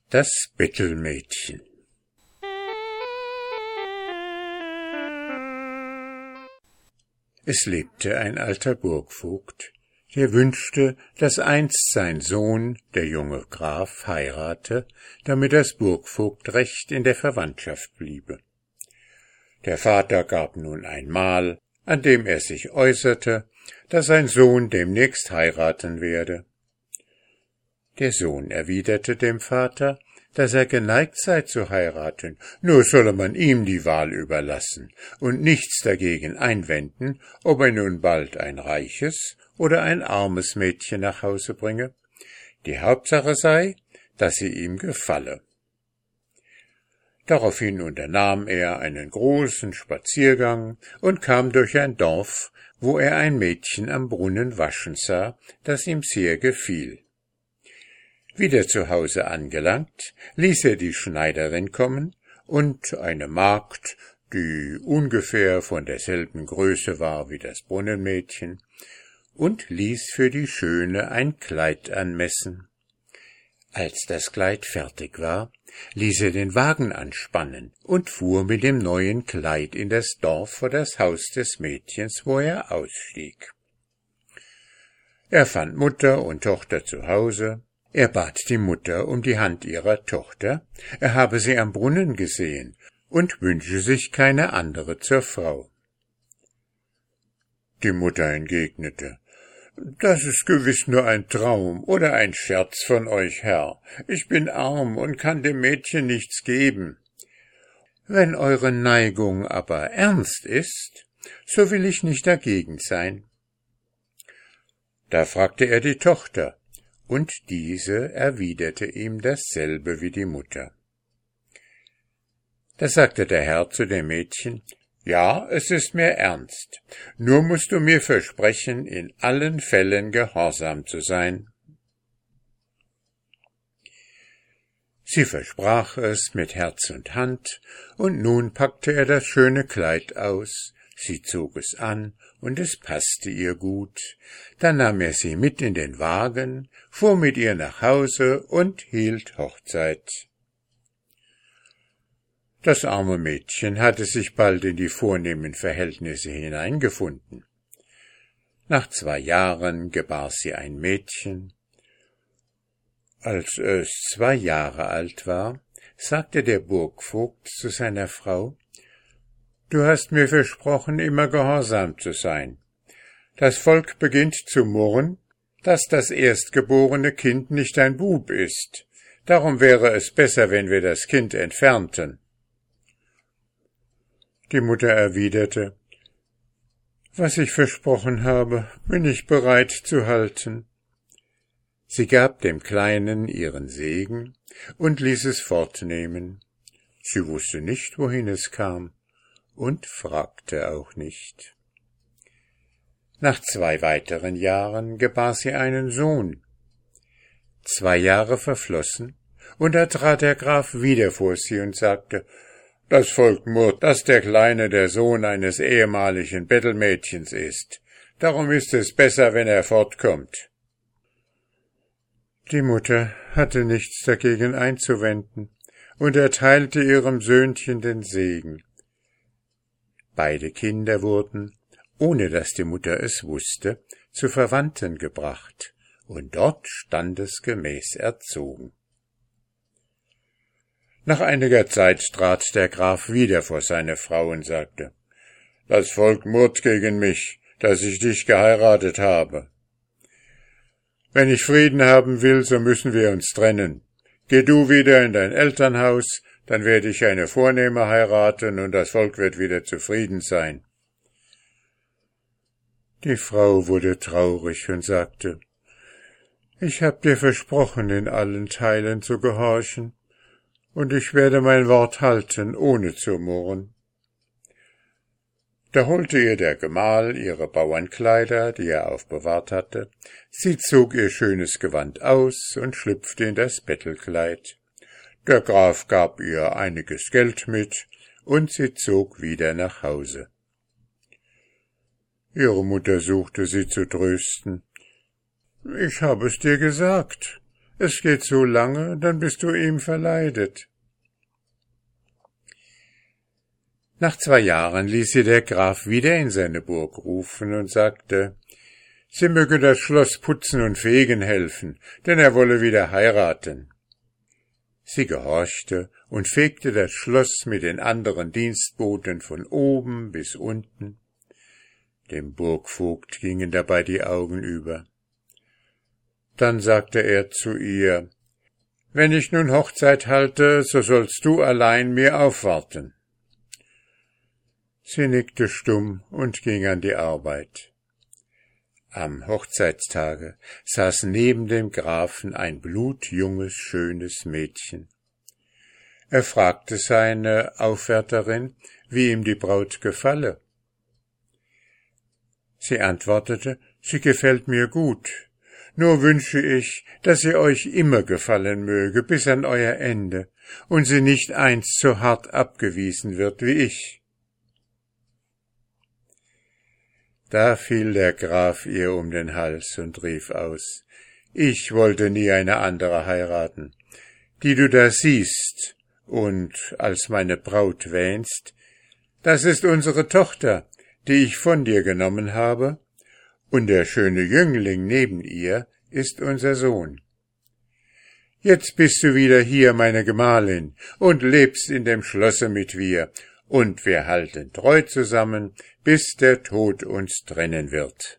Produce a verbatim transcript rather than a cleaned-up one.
Das Bettelmädchen. Es lebte ein alter Burgvogt, der wünschte, dass einst sein Sohn, der junge Graf, heirate, damit das Burgvogtrecht in der Verwandtschaft bliebe. Der Vater gab nun ein Mahl, an dem er sich äußerte, dass sein Sohn demnächst heiraten werde. Der Sohn erwiderte dem Vater, dass er geneigt sei zu heiraten, nur solle man ihm die Wahl überlassen und nichts dagegen einwenden, ob er nun bald ein reiches oder ein armes Mädchen nach Hause bringe. Die Hauptsache sei, dass sie ihm gefalle. Daraufhin unternahm er einen großen Spaziergang und kam durch ein Dorf, wo er ein Mädchen am Brunnen waschen sah, das ihm sehr gefiel. Wieder zu Hause angelangt, ließ er die Schneiderin kommen und eine Magd, die ungefähr von derselben Größe war wie das Brunnenmädchen, und ließ für die Schöne ein Kleid anmessen. Als das Kleid fertig war, ließ er den Wagen anspannen und fuhr mit dem neuen Kleid in das Dorf vor das Haus des Mädchens, wo er ausstieg. Er fand Mutter und Tochter zu Hause. Er bat die Mutter um die Hand ihrer Tochter, er habe sie am Brunnen gesehen und wünsche sich keine andere zur Frau. Die Mutter entgegnete, »Das ist gewiss nur ein Traum oder ein Scherz von euch, Herr. Ich bin arm und kann dem Mädchen nichts geben. Wenn eure Neigung aber ernst ist, so will ich nicht dagegen sein.« Da fragte er die Tochter, und diese erwiderte ihm dasselbe wie die Mutter. Da sagte der Herr zu dem Mädchen, »Ja, es ist mir ernst, nur musst du mir versprechen, in allen Fällen gehorsam zu sein.« Sie versprach es mit Herz und Hand, und nun packte er das schöne Kleid aus, sie zog es an, und es passte ihr gut. Dann nahm er sie mit in den Wagen, fuhr mit ihr nach Hause und hielt Hochzeit. Das arme Mädchen hatte sich bald in die vornehmen Verhältnisse hineingefunden. Nach zwei Jahren gebar sie ein Mädchen. Als es zwei Jahre alt war, sagte der Burgvogt zu seiner Frau, »Du hast mir versprochen, immer gehorsam zu sein. Das Volk beginnt zu murren, dass das erstgeborene Kind nicht ein Bub ist. Darum wäre es besser, wenn wir das Kind entfernten.« Die Mutter erwiderte, »Was ich versprochen habe, bin ich bereit zu halten.« Sie gab dem Kleinen ihren Segen und ließ es fortnehmen. Sie wusste nicht, wohin es kam, und fragte auch nicht. Nach zwei weiteren Jahren gebar sie einen Sohn. Zwei Jahre verflossen, und da trat der Graf wieder vor sie und sagte, »Das Volk murrt, dass der Kleine der Sohn eines ehemaligen Bettelmädchens ist. Darum ist es besser, wenn er fortkommt.« Die Mutter hatte nichts dagegen einzuwenden und erteilte ihrem Söhnchen den Segen. Beide Kinder wurden, ohne dass die Mutter es wusste, zu Verwandten gebracht und dort standesgemäß erzogen. Nach einiger Zeit trat der Graf wieder vor seine Frau und sagte, »Das Volk murrt gegen mich, dass ich dich geheiratet habe. Wenn ich Frieden haben will, so müssen wir uns trennen. Geh du wieder in dein Elternhaus, dann werde ich eine Vornehme heiraten und das Volk wird wieder zufrieden sein.« Die Frau wurde traurig und sagte, »Ich hab dir versprochen, in allen Teilen zu gehorchen, und ich werde mein Wort halten, ohne zu murren.« Da holte ihr der Gemahl ihre Bauernkleider, die er aufbewahrt hatte, sie zog ihr schönes Gewand aus und schlüpfte in das Bettelkleid. Der Graf gab ihr einiges Geld mit, und sie zog wieder nach Hause. Ihre Mutter suchte sie zu trösten. »Ich habe es dir gesagt. es geht so lange, dann bist du ihm verleidet. Nach zwei Jahren ließ sie der Graf wieder in seine Burg rufen und sagte, sie möge das Schloss putzen und fegen helfen, denn er wolle wieder heiraten. Sie gehorchte und fegte das Schloss mit den anderen Dienstboten von oben bis unten. Dem Burgvogt gingen dabei die Augen über. Dann sagte er zu ihr, »Wenn ich nun Hochzeit halte, so sollst du allein mir aufwarten.« Sie nickte stumm und ging an die Arbeit. Am Hochzeitstage saß neben dem Grafen ein blutjunges, schönes Mädchen. Er fragte seine Aufwärterin, wie ihm die Braut gefalle. Sie antwortete, sie gefällt mir gut, nur wünsche ich, dass sie euch immer gefallen möge bis an euer Ende und sie nicht einst so hart abgewiesen wird wie ich. Da fiel der Graf ihr um den Hals und rief aus, »Ich wollte nie eine andere heiraten. Die du da siehst und als meine Braut wähnst, das ist unsere Tochter, die ich von dir genommen habe, und der schöne Jüngling neben ihr ist unser Sohn. Jetzt bist du wieder hier, meine Gemahlin, und lebst in dem Schlosse mit wir, und wir halten treu zusammen, bis der Tod uns trennen wird.«